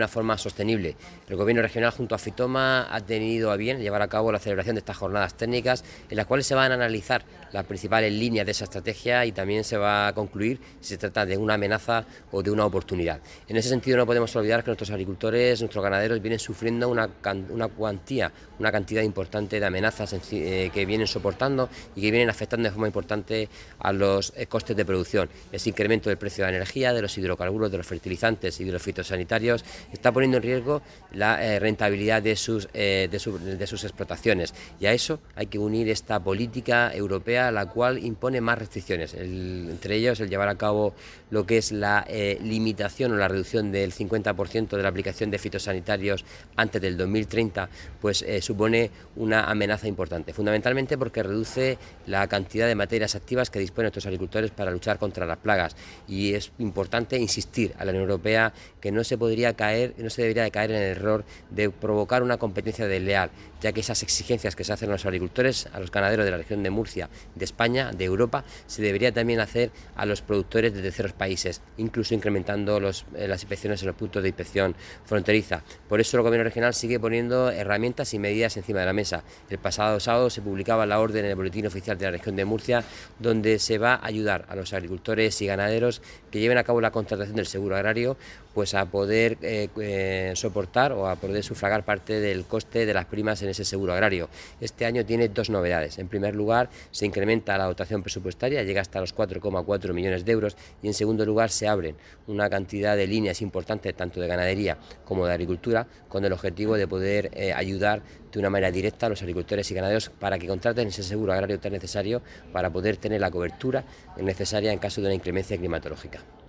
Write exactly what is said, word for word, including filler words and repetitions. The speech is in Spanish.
De una forma sostenible. El Gobierno regional junto a Fitoma ha tenido a bien llevar a cabo la celebración de estas jornadas técnicas en las cuales se van a analizar las principales líneas de esa estrategia y también se va a concluir si se trata de una amenaza o de una oportunidad. En ese sentido no podemos olvidar que nuestros agricultores, nuestros ganaderos vienen sufriendo una, una cuantía, una cantidad importante de amenazas eh, que vienen soportando y que vienen afectando de forma importante a los eh, costes de producción. Ese incremento del precio de la energía, de los hidrocarburos, de los fertilizantes y de los fitosanitarios está poniendo en riesgo la eh, rentabilidad de sus, eh, de, su, de sus explotaciones, y a eso hay que unir esta política europea, la cual impone más restricciones, el, entre ellos el llevar a cabo lo que es la eh, limitación o la reducción del cincuenta por ciento de la aplicación de fitosanitarios antes del dos mil treinta, pues eh, supone una amenaza importante, fundamentalmente porque reduce la cantidad de materias activas que disponen nuestros agricultores para luchar contra las plagas, y es importante insistir a la Unión Europea que no se podría caer no se debería de caer en el error de provocar una competencia desleal, ya que esas exigencias que se hacen a los agricultores, a los ganaderos de la región de Murcia, de España, de Europa, se debería también hacer a los productores de terceros países, incluso incrementando los, eh, las inspecciones en los puntos de inspección fronteriza. Por eso el Gobierno regional sigue poniendo herramientas y medidas encima de la mesa. El pasado sábado se publicaba la orden en el Boletín Oficial de la región de Murcia, donde se va a ayudar a los agricultores y ganaderos que lleven a cabo la contratación del seguro agrario, pues a poder eh, eh, soportar o a poder sufragar parte del coste de las primas en ese seguro agrario. Este año tiene dos novedades. En primer lugar, se incrementa la dotación presupuestaria, llega hasta los cuatro coma cuatro millones de euros, y en segundo lugar se abren una cantidad de líneas importantes tanto de ganadería como de agricultura, con el objetivo de poder eh, ayudar de una manera directa a los agricultores y ganaderos para que contraten ese seguro agrario tan necesario para poder tener la cobertura necesaria en caso de una inclemencia climatológica.